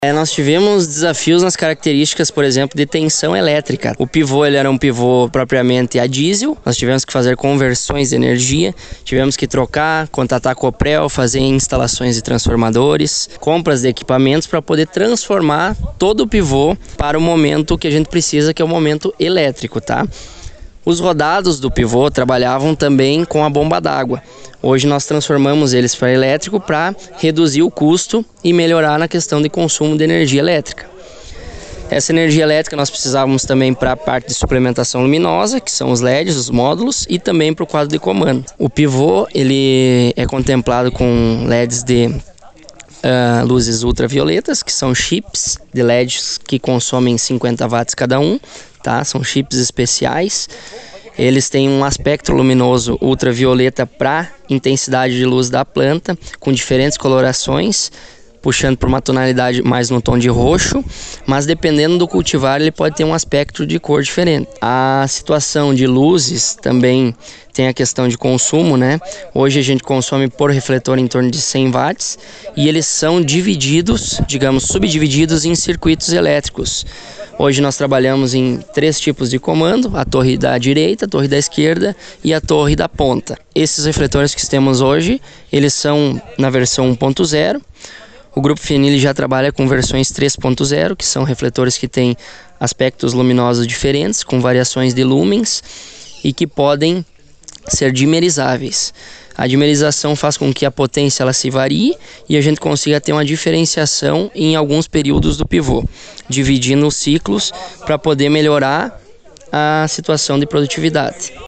Nós tivemos desafios nas características, por exemplo, de tensão elétrica. O pivô ele era um pivô propriamente a diesel, nós tivemos que fazer conversões de energia, tivemos que trocar, contatar a Coprel, fazer instalações de transformadores, compras de equipamentos para poder transformar todo o pivô para o momento que a gente precisa, que é o momento elétrico, tá? Os rodados do pivô trabalhavam também com a bomba d'água. Hoje nós transformamos eles para elétrico para reduzir o custo e melhorar na questão de consumo de energia elétrica. Essa energia elétrica nós precisávamos também para a parte de suplementação luminosa, que são os LEDs, os módulos, e também para o quadro de comando. O pivô ele é contemplado com LEDs de luzes ultravioletas, que são chips de LEDs que consomem 50 watts cada um, tá? São chips especiais. Eles têm um aspecto luminoso ultravioleta para intensidade de luz da planta, com diferentes colorações, puxando para uma tonalidade mais no tom de roxo, mas dependendo do cultivar ele pode ter um aspecto de cor diferente. A situação de luzes também tem a questão de consumo, né? Hoje a gente consome por refletor em torno de 100 watts e eles são divididos, digamos, subdivididos em circuitos elétricos. Hoje nós trabalhamos em 3 tipos de comando: a torre da direita, a torre da esquerda e a torre da ponta. Esses refletores que temos hoje, eles são na versão 1.0. O Grupo Fienil já trabalha com versões 3.0, que são refletores que têm aspectos luminosos diferentes, com variações de lumens e que podem ser dimerizáveis. A dimerização faz com que a potência ela se varie e a gente consiga ter uma diferenciação em alguns períodos do pivô, dividindo os ciclos para poder melhorar a situação de produtividade.